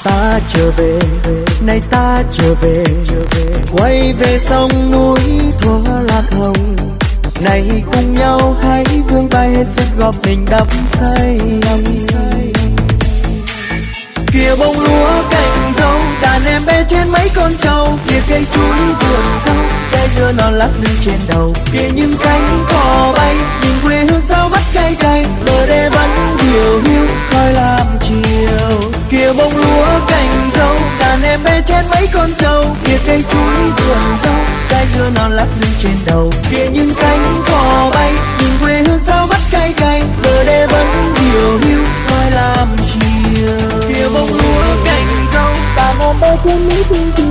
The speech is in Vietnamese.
Ta trở về, này ta trở về, quay về sông núi thuở lạc hồng. Này cùng nhau hãy vươn vai hết sức góp mình đắm say. Kìa bông lúa cành dâu, đàn em bé trên mấy con trâu. Kìa cây chuối vườn rau, trái dưa non lắc lư trên đầu. Kìa những cánh cò bay, nhìn quê hương sao vắt cay cay. Bờ đê vẫn điều hiu, khói lam chiều. Kìa bông lúa cành dâu, đàn em bé trên mấy con trâu. Kìa cây chuối vườn rau, trái dưa non lắc lư trên đầu. Kìa những cánh cò bay, nhìn quê hương sao vắt cay cay. Bờ đê vẫn điều hiu, khói lam chiều. Kìa bông lúa cành dâu, đàn em bé trên mấy con trâu.